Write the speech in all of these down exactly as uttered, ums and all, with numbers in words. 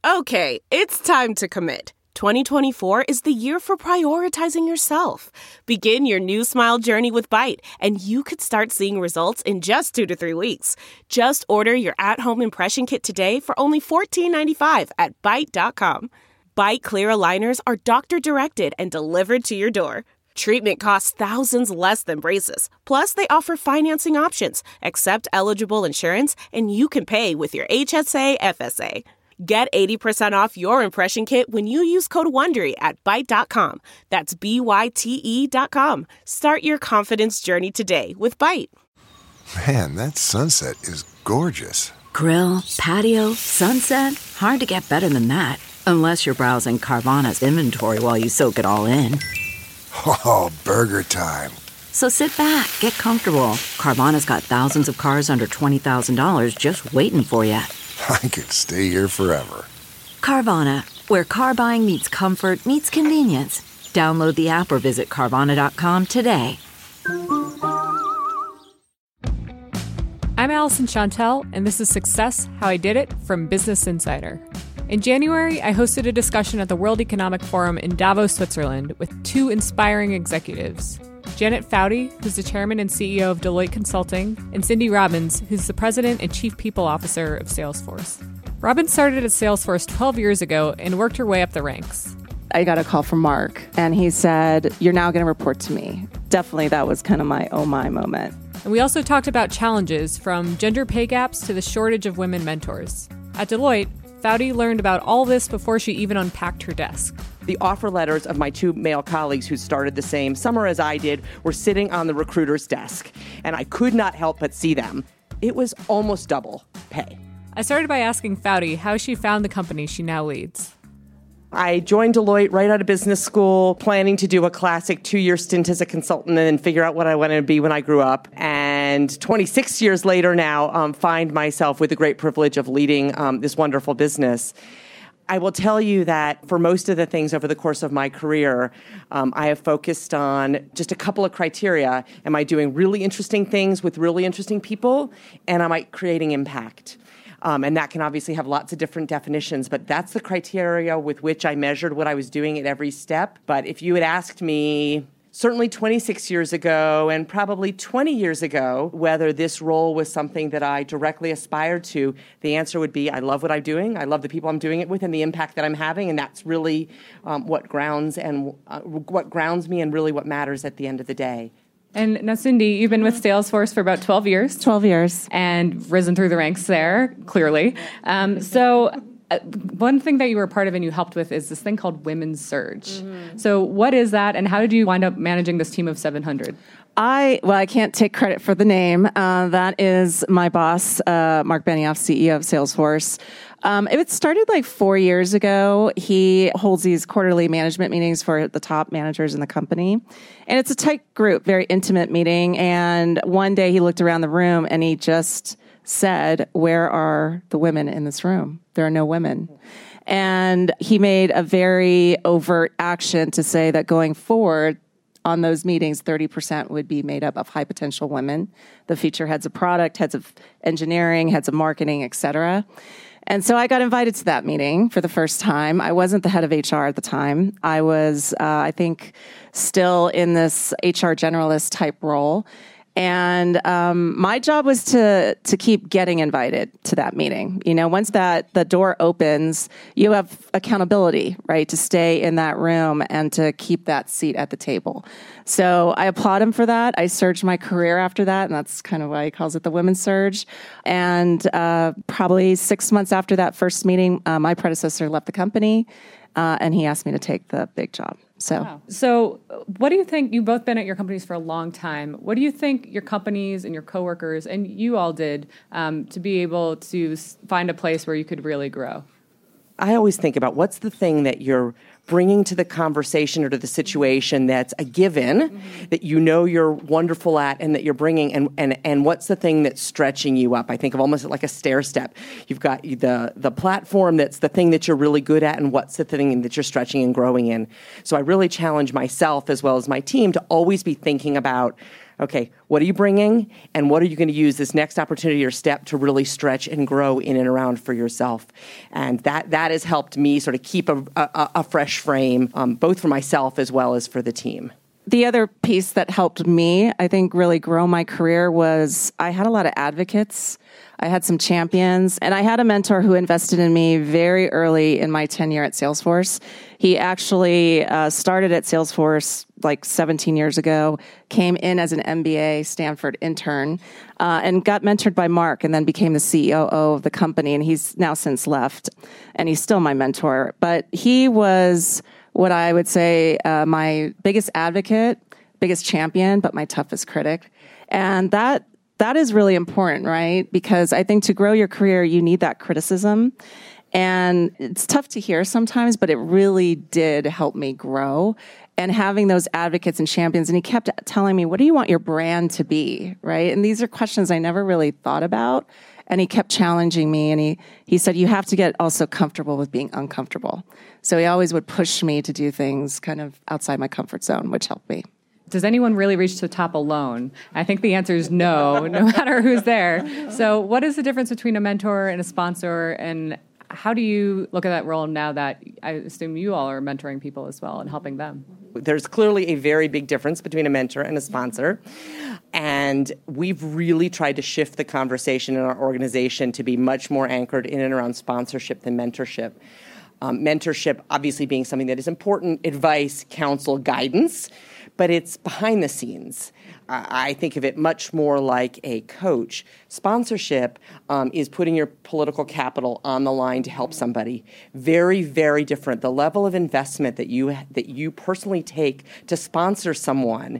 Okay, it's time to commit. twenty twenty-four is the year for prioritizing yourself. Begin your new smile journey with Byte, and you could start seeing results in just two to three weeks. Just order your at-home impression kit today for only fourteen ninety-five at byte dot com. Byte Clear aligners are doctor-directed and delivered to your door. Treatment costs thousands less than braces. Plus, they offer financing options, accept eligible insurance, and you can pay with your H S A F S A. Get eighty percent off your impression kit when you use code WONDERY at byte dot com. That's B Y T E dot com. Start your confidence journey today with Byte. Man, that sunset is gorgeous. Grill, patio, sunset. Hard to get better than that. Unless you're browsing Carvana's inventory while you soak it all in. Oh, burger time. So sit back, get comfortable. Carvana's got thousands of cars under twenty thousand dollars just waiting for you. I could stay here forever. Carvana, where car buying meets comfort, meets convenience. Download the app or visit Carvana dot com today. I'm Allison Chantel, and this is Success, How I Did It from Business Insider. In January, I hosted a discussion at the World Economic Forum in Davos, Switzerland, with two inspiring executives. Janet Foudy, who's the chairman and C E O of Deloitte Consulting, and Cindy Robbins, who's the president and chief people officer of Salesforce. Robbins started at Salesforce twelve years ago and worked her way up the ranks. I got a call from Mark, and he said, "You're now going to report to me." Definitely that was kind of my oh my moment. And we also talked about challenges from gender pay gaps to the shortage of women mentors. At Deloitte, Foudy learned about all this before she even unpacked her desk. The offer letters of my two male colleagues who started the same summer as I did were sitting on the recruiter's desk, and I could not help but see them. It was almost double pay. I started by asking Foudy how she found the company she now leads. I joined Deloitte right out of business school, planning to do a classic two-year stint as a consultant and then figure out what I wanted to be when I grew up. And twenty-six years later now, um, find myself with the great privilege of leading um, this wonderful business. I will tell you that for most of the things over the course of my career, um, I have focused on just a couple of criteria. Am I doing really interesting things with really interesting people? And am I creating impact? Um, and that can obviously have lots of different definitions, but that's the criteria with which I measured what I was doing at every step. But if you had asked me, certainly twenty-six years ago and probably twenty years ago, whether this role was something that I directly aspired to, the answer would be I love what I'm doing, I love the people I'm doing it with and the impact that I'm having, and that's really um, what grounds and uh, what grounds me and really what matters at the end of the day. And now, Cindy, you've been with Salesforce for about twelve years. twelve years. And risen through the ranks there, clearly. Um, so uh, one thing that you were a part of and you helped with is this thing called Women's Surge. Mm-hmm. So what is that, and how did you wind up managing this team of seven hundred? I, well, I can't take credit for the name. Uh, that is my boss, uh, Mark Benioff, C E O of Salesforce. Um, it started like four years ago. He holds these quarterly management meetings for the top managers in the company. And it's a tight group, very intimate meeting. And one day he looked around the room and he just said, "Where are the women in this room? There are no women." And he made a very overt action to say that going forward, on those meetings, thirty percent would be made up of high potential women. The feature heads of product, heads of engineering, heads of marketing, et cetera. And so I got invited to that meeting for the first time. I wasn't the head of H R at the time. I was, uh, I think, still in this H R generalist type role. And um, my job was to to keep getting invited to that meeting. You know, once that the door opens, you have accountability, right, to stay in that room and to keep that seat at the table. So I applaud him for that. I surged my career after that, and that's kind of why he calls it the Women's Surge. And uh, probably six months after that first meeting, uh, my predecessor left the company, uh, and he asked me to take the big job. So, wow. So what do you think, you've both been at your companies for a long time, what do you think your companies and your coworkers and you all did um, to be able to find a place where you could really grow? I always think about what's the thing that you're bringing to the conversation or to the situation that's a given, mm-hmm. that you know you're wonderful at and that you're bringing, and, and, and what's the thing that's stretching you up? I think of almost like a stair step. You've got the, the platform that's the thing that you're really good at, and what's the thing that you're stretching and growing in. So I really challenge myself as well as my team to always be thinking about Okay, what are you bringing, and what are you going to use this next opportunity or step to really stretch and grow in and around for yourself? And that that has helped me sort of keep a, a, a fresh frame, um, both for myself as well as for the team. The other piece that helped me, I think, really grow my career was I had a lot of advocates. I had some champions, and I had a mentor who invested in me very early in my tenure at Salesforce. He actually uh, started at Salesforce like seventeen years ago, came in as an M B A Stanford intern, uh, and got mentored by Mark, and then became the C O O of the company, and he's now since left, and he's still my mentor. But he was what I would say uh, my biggest advocate, biggest champion, but my toughest critic. And that that is really important, right? Because I think to grow your career, you need that criticism. And it's tough to hear sometimes, but it really did help me grow. And having those advocates and champions, and he kept telling me, what do you want your brand to be, right? And these are questions I never really thought about. And he kept challenging me, and he, he said, you have to get also comfortable with being uncomfortable. So he always would push me to do things kind of outside my comfort zone, which helped me. Does anyone really reach the top alone? I think the answer is no, no matter who's there. So what is the difference between a mentor and a sponsor, and how do you look at that role now that I assume you all are mentoring people as well and helping them? There's clearly a very big difference between a mentor and a sponsor. And we've really tried to shift the conversation in our organization to be much more anchored in and around sponsorship than mentorship. Um, mentorship obviously being something that is important, advice, counsel, guidance, but it's behind the scenes. Uh, I think of it much more like a coach. Sponsorship um, is putting your political capital on the line to help somebody. Very, very different. The level of investment that you that you personally take to sponsor someone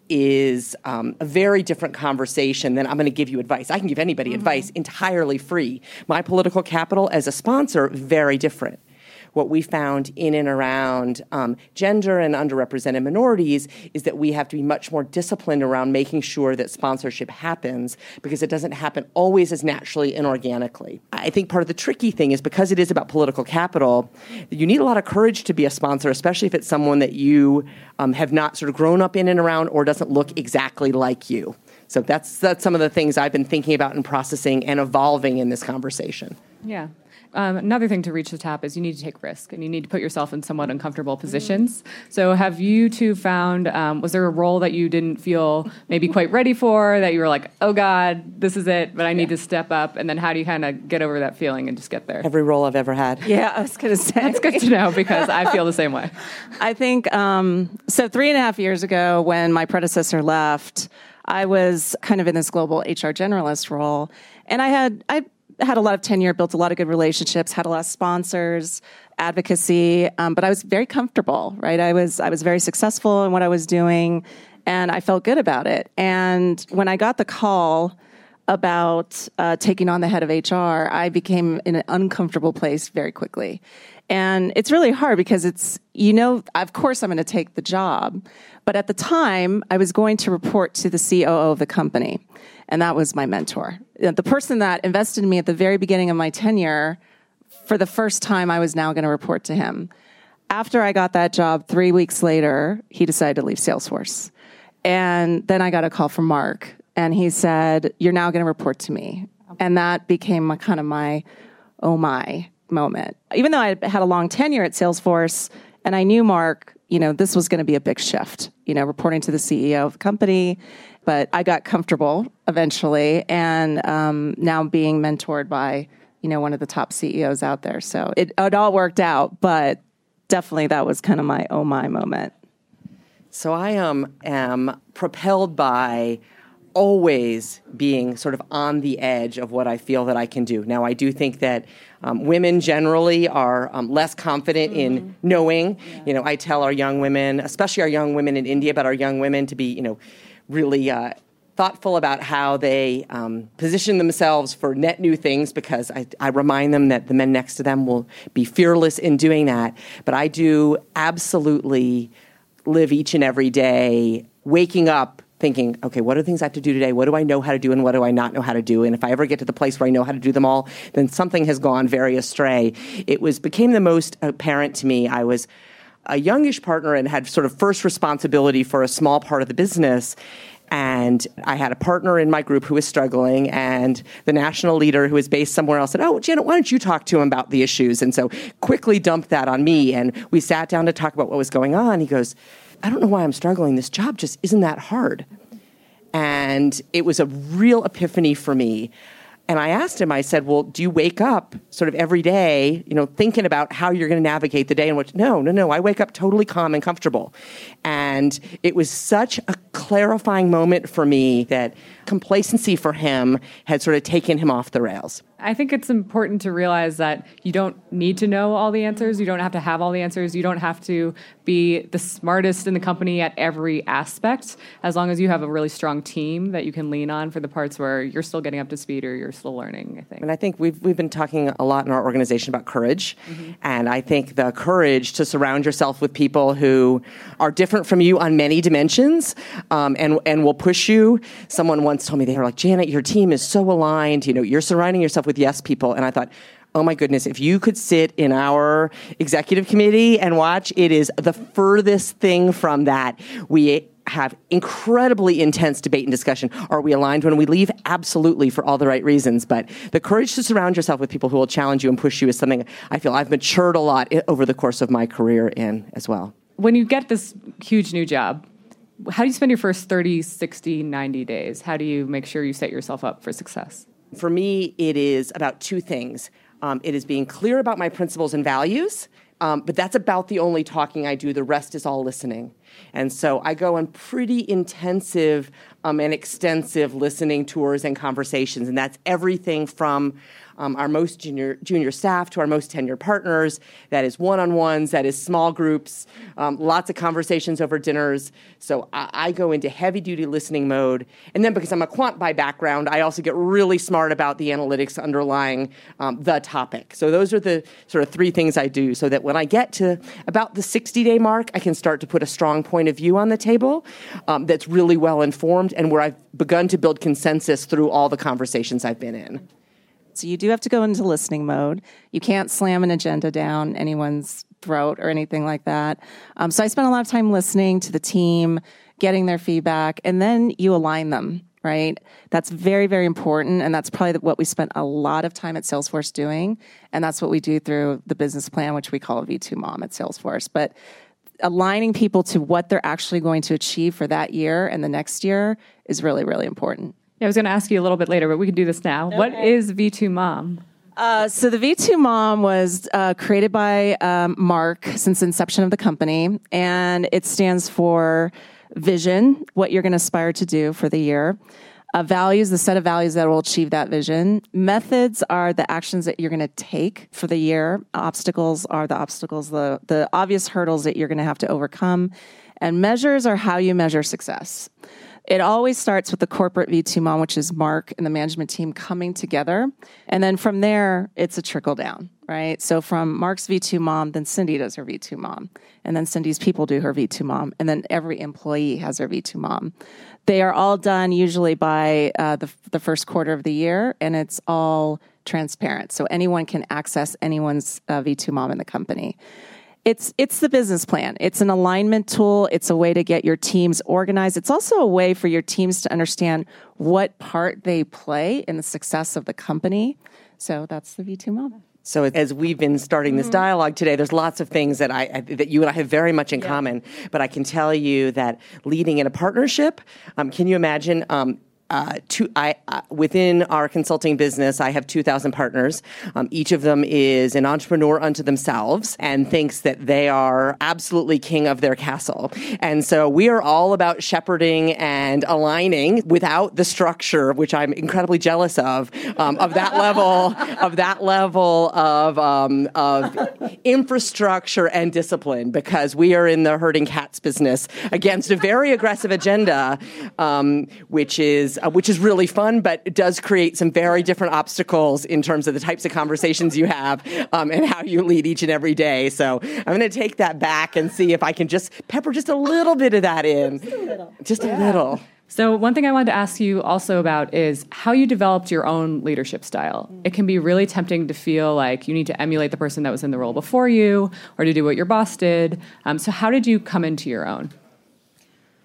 is um, a very different conversation than I'm going to give you advice. I can give anybody mm-hmm. advice entirely free. My political capital as a sponsor, very different. What we found in and around um, gender and underrepresented minorities is that we have to be much more disciplined around making sure that sponsorship happens, because it doesn't happen always as naturally and organically. I think part of the tricky thing is because it is about political capital, you need a lot of courage to be a sponsor, especially if it's someone that you um, have not sort of grown up in and around or doesn't look exactly like you. So that's that's some of the things I've been thinking about and processing and evolving in this conversation. Yeah. Um, another thing to reach the top is you need to take risk, and you need to put yourself in somewhat uncomfortable positions. So have you two found, um, was there a role that you didn't feel maybe quite ready for, that you were like, oh God, this is it, but I need yeah. to step up? And then how do you kind of get over that feeling and just get there? Every role I've ever had. Yeah, I was going to say. That's good to know, because I feel the same way. I think, um, so three and a half years ago when my predecessor left, I was kind of in this global H R generalist role, and I had, I had a lot of tenure, built a lot of good relationships, had a lot of sponsors, advocacy, um, but I was very comfortable, right? I was I was very successful in what I was doing, and I felt good about it. And when I got the call about uh, taking on the head of H R, I became in an uncomfortable place very quickly. And it's really hard because it's, you know, of course I'm going to take the job. But at the time, I was going to report to the C O O of the company. And that was my mentor. The person that invested in me at the very beginning of my tenure, for the first time, I was now going to report to him. After I got that job, three weeks later, he decided to leave Salesforce. And then I got a call from Mark, and he said, you're now going to report to me. And that became my, kind of my, oh my moment. Even though I had a long tenure at Salesforce, and I knew Mark, you know, this was going to be a big shift, you know, reporting to the C E O of the company. But I got comfortable eventually, and um, now being mentored by, you know, one of the top C E Os out there. So it, it all worked out, but definitely that was kind of my oh my moment. So I um, am propelled by always being sort of on the edge of what I feel that I can do. Now, I do think that um, women generally are um, less confident mm-hmm. in knowing. Yeah. You know, I tell our young women, especially our young women in India, but our young women to be, you know, really uh, thoughtful about how they um, position themselves for net new things, because I, I remind them that the men next to them will be fearless in doing that. But I do absolutely live each and every day waking up thinking, okay, what are the things I have to do today? What do I know how to do and what do I not know how to do? And if I ever get to the place where I know how to do them all, then something has gone very astray. It was became the most apparent to me. I was a youngish partner and had sort of first responsibility for a small part of the business. And I had a partner in my group who was struggling, and the national leader who was based somewhere else said, oh, Janet, why don't you talk to him about the issues? And so quickly dumped that on me, and we sat down to talk about what was going on. He goes, I don't know why I'm struggling. This job just isn't that hard. And it was a real epiphany for me. And I asked him, I said, well, do you wake up sort of every day, you know, thinking about how you're going to navigate the day? And what? No, no, no. I wake up totally calm and comfortable. And it was such a clarifying moment for me that complacency for him had sort of taken him off the rails. I think it's important to realize that you don't need to know all the answers. You don't have to have all the answers. You don't have to be the smartest in the company at every aspect, as long as you have a really strong team that you can lean on for the parts where you're still getting up to speed or you're still learning, I think. And I think we've we've been talking a lot in our organization about courage. Mm-hmm. And I think the courage to surround yourself with people who are different from you on many dimensions um, and, and will push you. Someone once told me, they were like, Janet, your team is so aligned. You know, you're surrounding yourself with yes people. And I thought, oh my goodness, if you could sit in our executive committee and watch, it is the furthest thing from that. We have incredibly intense debate and discussion. Are we aligned when we leave? Absolutely, for all the right reasons. But the courage to surround yourself with people who will challenge you and push you is something I feel I've matured a lot over the course of my career in as well. When you get this huge new job, how do you spend your first thirty, sixty, ninety days? How do you make sure you set yourself up for success? For me, it is about two things. Um, it is being clear about my principles and values, um, but that's about the only talking I do. The rest is all listening. And so I go on pretty intensive um, and extensive listening tours and conversations, and that's everything from um, our most junior, junior staff to our most tenured partners. That is one-on-ones, that is small groups, um, lots of conversations over dinners. So I, I go into heavy-duty listening mode. And then because I'm a quant by background, I also get really smart about the analytics underlying um, the topic. So those are the sort of three things I do so that when I get to about the sixty-day mark, I can start to put a strong point of view on the table um, that's really well-informed and where I've begun to build consensus through all the conversations I've been in. So you do have to go into listening mode. You can't slam an agenda down anyone's throat or anything like that. Um, so I spent a lot of time listening to the team, getting their feedback, and then you align them, right? That's very, very important, and that's probably what we spent a lot of time at Salesforce doing, and that's what we do through the business plan, which we call V two Mom at Salesforce. But aligning people to what they're actually going to achieve for that year and the next year is really, really important. Yeah, I was going to ask you a little bit later, but we can do this now. Okay. What is V two Mom? Uh, so the V two Mom was uh, created by um, Mark since the inception of the company, and it stands for vision, what you're going to aspire to do for the year. Uh, values, the set of values that will achieve that vision. Methods are the actions that you're going to take for the year. Obstacles are the obstacles, the, the obvious hurdles that you're going to have to overcome. And measures are how you measure success. It always starts with the corporate V two Mom, which is Mark and the management team coming together. And then from there, it's a trickle down, right? So from Mark's V two Mom, then Cindy does her V two Mom. And then Cindy's people do her V two Mom. And then every employee has their V two Mom. They are all done usually by uh, the, the first quarter of the year, and it's all transparent. So anyone can access anyone's uh, V two Mom in the company. It's it's the business plan. It's an alignment tool. It's a way to get your teams organized. It's also a way for your teams to understand what part they play in the success of the company. So that's the V two Mom. So as we've been starting this dialogue today, there's lots of things that I that you and I have very much in yeah. common. But I can tell you that leading in a partnership, um, can you imagine? Um, Uh, two, I, uh, within our consulting business, I have two thousand partners. Um, each of them is an entrepreneur unto themselves and thinks that they are absolutely king of their castle. And so we are all about shepherding and aligning without the structure, which I'm incredibly jealous of, um, of that level, of that level of, um, of infrastructure and discipline, because we are in the herding cats business against a very aggressive agenda, um, which is Uh, which is really fun, but it does create some very different obstacles in terms of the types of conversations you have um, and how you lead each and every day. So I'm going to take that back and see if I can just pepper just a little bit of that in. Just a little. Just yeah. a little. So one thing I wanted to ask you also about is how you developed your own leadership style. It can be really tempting to feel like you need to emulate the person that was in the role before you or to do what your boss did. Um, so how did you come into your own?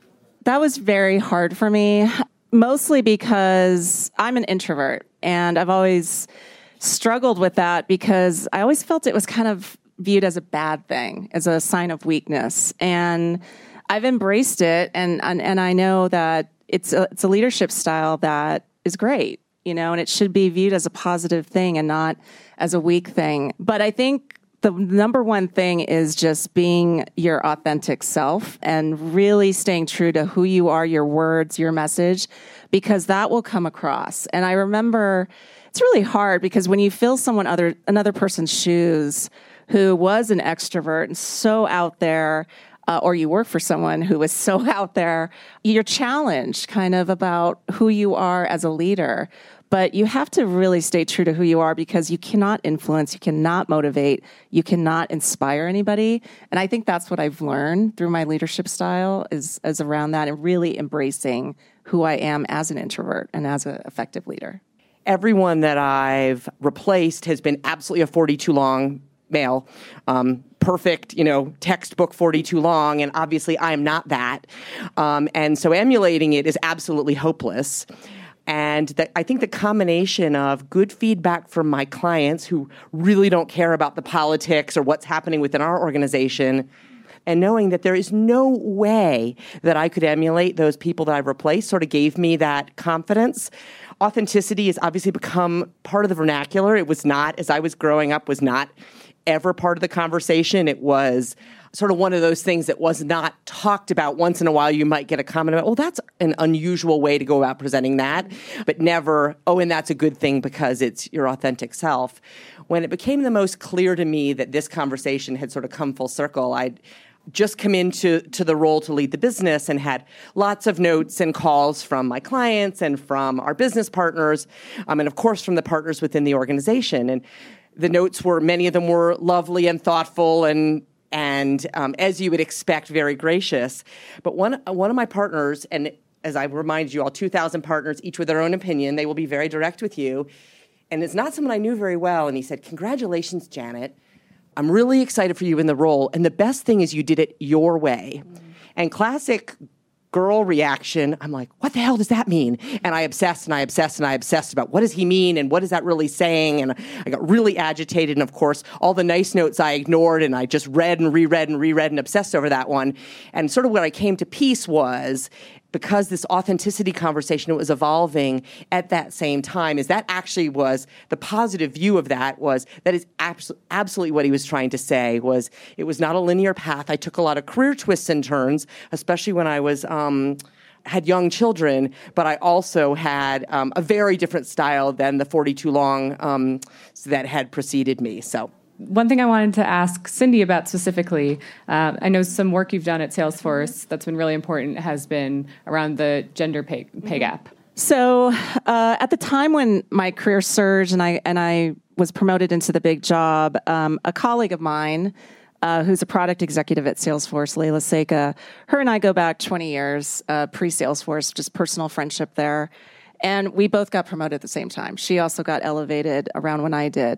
that was very hard for me, mostly because I'm an introvert, and I've always struggled with that because I always felt it was kind of viewed as a bad thing, as a sign of weakness. And I've embraced it, and and, and I know that it's a, it's a leadership style that is great, you know, and it should be viewed as a positive thing and not as a weak thing. But I think the number one thing is just being your authentic self and really staying true to who you are, your words, your message, because that will come across. And I remember it's really hard because when you fill someone other another person's shoes who was an extrovert and so out there, uh, or you work for someone who was so out there, you're challenged kind of about who you are as a leader. But you have to really stay true to who you are because you cannot influence, you cannot motivate, you cannot inspire anybody. And I think that's what I've learned through my leadership style is, is around that and really embracing who I am as an introvert and as an effective leader. Everyone that I've replaced has been absolutely a forty-two long male. Um, perfect, you know, textbook forty-two long, and obviously I am not that. Um, and so emulating it is absolutely hopeless. And that I think the combination of good feedback from my clients who really don't care about the politics or what's happening within our organization, and knowing that there is no way that I could emulate those people that I've replaced sort of gave me that confidence. Authenticity has obviously become part of the vernacular. It was not, as I was growing up, was not ever part of the conversation. It was sort of one of those things that was not talked about. Once in a while, you might get a comment about, well, that's an unusual way to go about presenting that, but never, oh, and that's a good thing because it's your authentic self. When it became the most clear to me that this conversation had sort of come full circle, I'd just come into to the role to lead the business and had lots of notes and calls from my clients and from our business partners, um, and of course from the partners within the organization. And the notes were, many of them were lovely and thoughtful and and um, as you would expect, very gracious. But one one of my partners, and as I remind you all, two thousand partners, each with their own opinion, they will be very direct with you. And it's not someone I knew very well. And he said, "Congratulations, Janet. I'm really excited for you in the role. And the best thing is you did it your way." Mm-hmm. And classic girl reaction, I'm like, what the hell does that mean? And I obsessed and I obsessed and I obsessed about what does he mean and what is that really saying? And I got really agitated. And of course, all the nice notes I ignored and I just read and reread and reread and obsessed over that one. And sort of what I came to peace was, because this authenticity conversation was evolving at that same time, is that actually was the positive view of that was that is abso- absolutely what he was trying to say was it was not a linear path. I took a lot of career twists and turns, especially when I was um, had young children, but I also had um, a very different style than the forty-two long um, that had preceded me. So. One thing I wanted to ask Cindy about specifically, uh, I know some work you've done at Salesforce that's been really important has been around the gender pay, pay gap. So uh, at the time when my career surged and I and I was promoted into the big job, um, a colleague of mine uh, who's a product executive at Salesforce, Layla Seika, her and I go back twenty years, uh, pre-Salesforce, just personal friendship there. And we both got promoted at the same time. She also got elevated around when I did.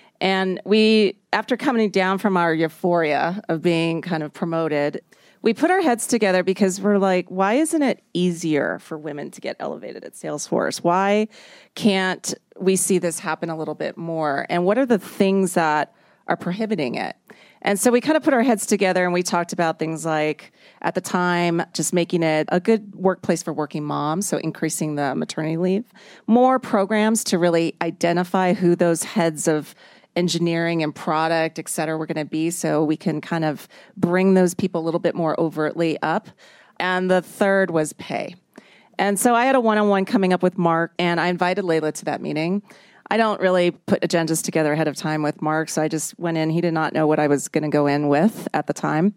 And we, after coming down from our euphoria of being kind of promoted, we put our heads together because we're like, why isn't it easier for women to get elevated at Salesforce? Why can't we see this happen a little bit more? And what are the things that are prohibiting it? And so we kind of put our heads together and we talked about things like, at the time, just making it a good workplace for working moms, so increasing the maternity leave, more programs to really identify who those heads of engineering and product, et cetera, we're going to be, so we can kind of bring those people a little bit more overtly up. And the third was pay. And so I had a one-on-one coming up with Mark, and I invited Layla to that meeting. I don't really put agendas together ahead of time with Mark, so I just went in. He did not know what I was going to go in with at the time.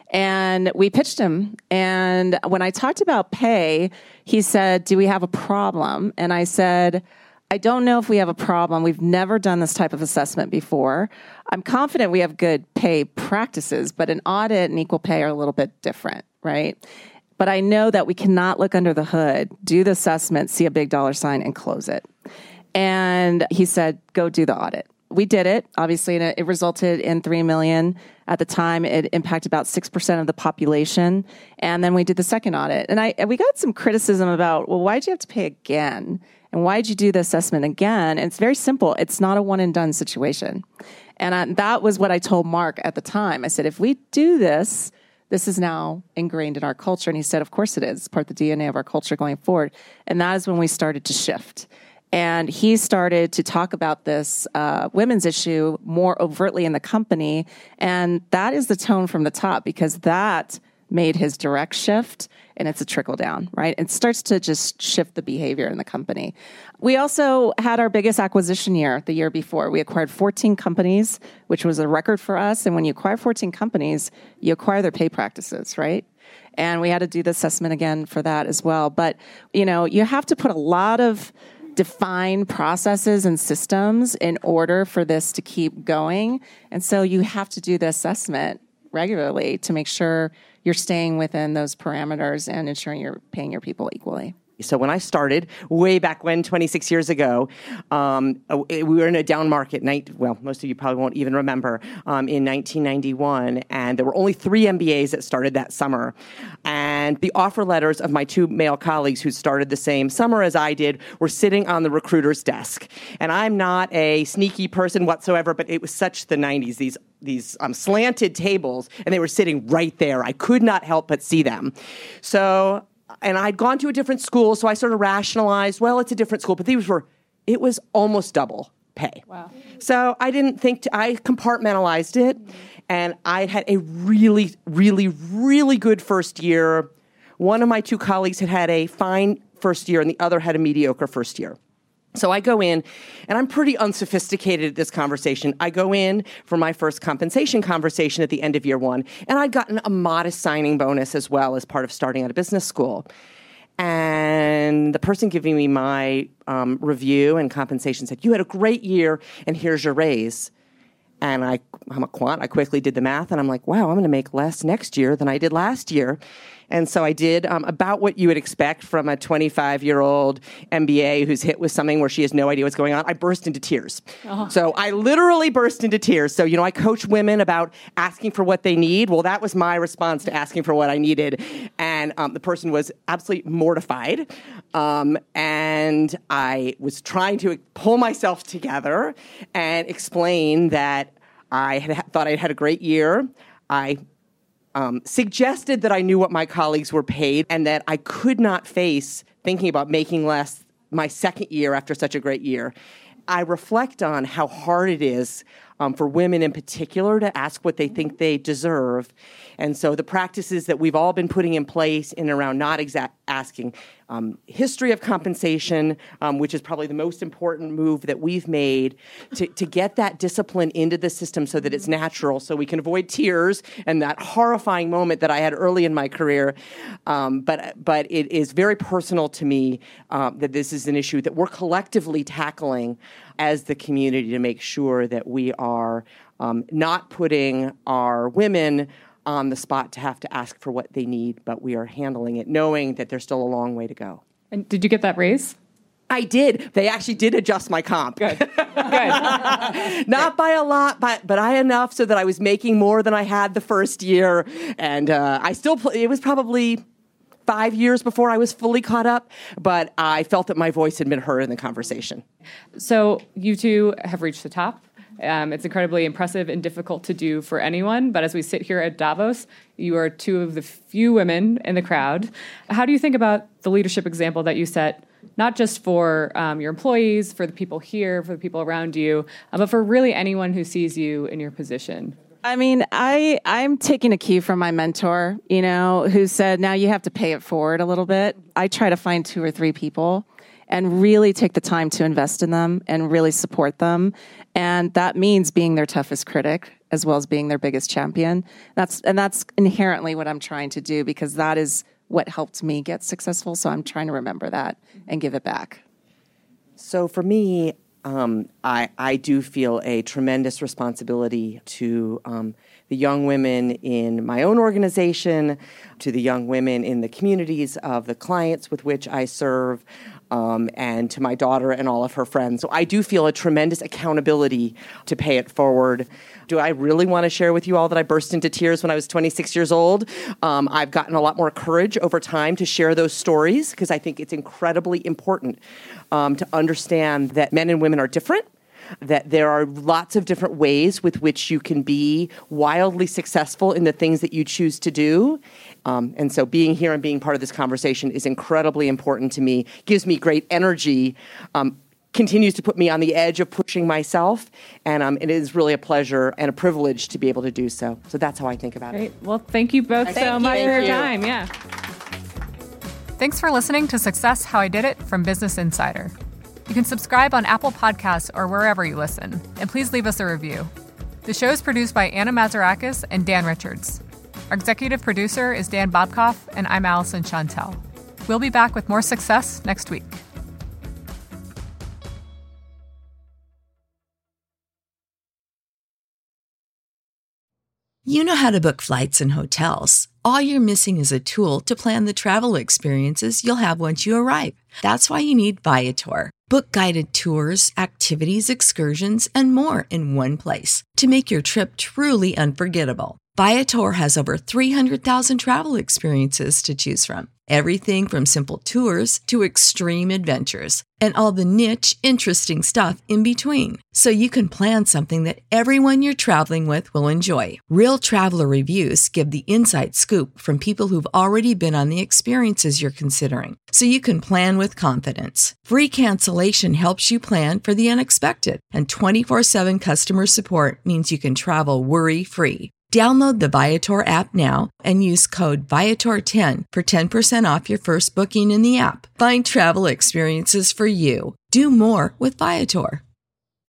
And we pitched him. And when I talked about pay, he said, "Do we have a problem?" And I said, I don't know if we have a problem. We've never done this type of assessment before. I'm confident we have good pay practices, but an audit and equal pay are a little bit different, right? But I know that we cannot look under the hood, do the assessment, see a big dollar sign, and close it. And he said, go do the audit. we did it, obviously, and it, it resulted in three million dollars. At the time, it impacted about six percent of the population. And then we did the second audit. And I and we got some criticism about, well, why did you have to pay again? And why did you do the assessment again? And it's very simple. It's not a one and done situation. And I, that was what I told Mark at the time. I said, if we do this, this is now ingrained in our culture. And he said, of course it is. It's part of the D N A of our culture going forward. And that is when we started to shift. And he started to talk about this uh, women's issue more overtly in the company. And that is the tone from the top, because that made his direct shift, and it's a trickle down, right? It starts to just shift the behavior in the company. We also had our biggest acquisition year the year before. We acquired fourteen companies, which was a record for us. And when you acquire fourteen companies, you acquire their pay practices, right? And we had to do the assessment again for that as well. But, you know, you have to put a lot of define processes and systems in order for this to keep going. And so you have to do the assessment regularly to make sure you're staying within those parameters and ensuring you're paying your people equally. So when I started, way back when, twenty-six years ago, um, we were in a down market. Well, most of you probably won't even remember, um, in nineteen ninety-one. And there were only three M B As that started that summer. And the offer letters of my two male colleagues who started the same summer as I did were sitting on the recruiter's desk. And I'm not a sneaky person whatsoever, but it was such the nineties, these these um, slanted tables, and they were sitting right there. I could not help but see them. So... And I'd gone to a different school, so I sort of rationalized, well, it's a different school. But these were, it was almost double pay. Wow. So I didn't think, to, I compartmentalized it. Mm-hmm. And I had a really, really, really good first year. One of my two colleagues had had a fine first year, and the other had a mediocre first year. So I go in, and I'm pretty unsophisticated at this conversation. I go in for my first compensation conversation at the end of year one, and I'd gotten a modest signing bonus as well as part of starting at a business school. And the person giving me my um, review and compensation said, you had a great year, and here's your raise. And I, I'm a quant. I quickly did the math, and I'm like, wow, I'm going to make less next year than I did last year. And so I did um, about what you would expect from a twenty-five-year-old M B A who's hit with something where she has no idea what's going on. I burst into tears. Uh-huh. So I literally burst into tears. So, you know, I coach women about asking for what they need. Well, that was my response to asking for what I needed. And um, the person was absolutely mortified. Um, and I was trying to pull myself together and explain that I had thought I had a great year. I Um, suggested that I knew what my colleagues were paid and that I could not face thinking about making less my second year after such a great year. I reflect on how hard it is um, for women in particular to ask what they think they deserve. And so the practices that we've all been putting in place in and around not exact asking um, history of compensation, um, which is probably the most important move that we've made to, to get that discipline into the system so that it's natural, so we can avoid tears and that horrifying moment that I had early in my career. Um, but but it is very personal to me um, that this is an issue that we're collectively tackling as the community to make sure that we are um, not putting our women on the spot to have to ask for what they need, but we are handling it knowing that there's still a long way to go. And did you get that raise? I did. They actually did adjust my comp. Good. Good. Not by a lot, but but I enough so that I was making more than I had the first year. And uh, I still, pl- it was probably five years before I was fully caught up, but I felt that my voice had been heard in the conversation. So you two have reached the top. Um, it's incredibly impressive and difficult to do for anyone. But as we sit here at Davos, you are two of the few women in the crowd. How do you think about the leadership example that you set, not just for um, your employees, for the people here, for the people around you, uh, but for really anyone who sees you in your position? I mean, I, I'm taking a cue from my mentor, you know, who said, now you have to pay it forward a little bit. I try to find two or three people and really take the time to invest in them and really support them. And that means being their toughest critic as well as being their biggest champion. That's and that's inherently what I'm trying to do because that is what helped me get successful. So I'm trying to remember that and give it back. So for me, um, I, I do feel a tremendous responsibility to um, the young women in my own organization, to the young women in the communities of the clients with which I serve, um, and to my daughter and all of her friends. So I do feel a tremendous accountability to pay it forward. Do I really want to share with you all that I burst into tears when I was twenty-six years old? Um, I've gotten a lot more courage over time to share those stories because I think it's incredibly important um, to understand that men and women are different, that there are lots of different ways with which you can be wildly successful in the things that you choose to do. Um, and so being here and being part of this conversation is incredibly important to me, gives me great energy, um, continues to put me on the edge of pushing myself. And um, it is really a pleasure and a privilege to be able to do so. So that's how I think about Great. it. Well, thank you both Thank so you. much Thank for your you. time. Yeah. Thanks for listening to Success How I Did It from Business Insider. You can subscribe on Apple Podcasts or wherever you listen, and please leave us a review. The show is produced by Anna Mazarakis and Dan Richards. Our executive producer is Dan Bobkoff, and I'm Allison Chantel. We'll be back with more success next week. You know how to book flights and hotels. All you're missing is a tool to plan the travel experiences you'll have once you arrive. That's why you need Viator. Book guided tours, activities, excursions, and more in one place to make your trip truly unforgettable. Viator has over three hundred thousand travel experiences to choose from. Everything from simple tours to extreme adventures and all the niche, interesting stuff in between. So you can plan something that everyone you're traveling with will enjoy. Real traveler reviews give the inside scoop from people who've already been on the experiences you're considering. So you can plan with confidence. Free cancellation helps you plan for the unexpected. And twenty-four seven customer support means you can travel worry-free. Download the Viator app now and use code Viator ten for ten percent off your first booking in the app. Find travel experiences for you. Do more with Viator.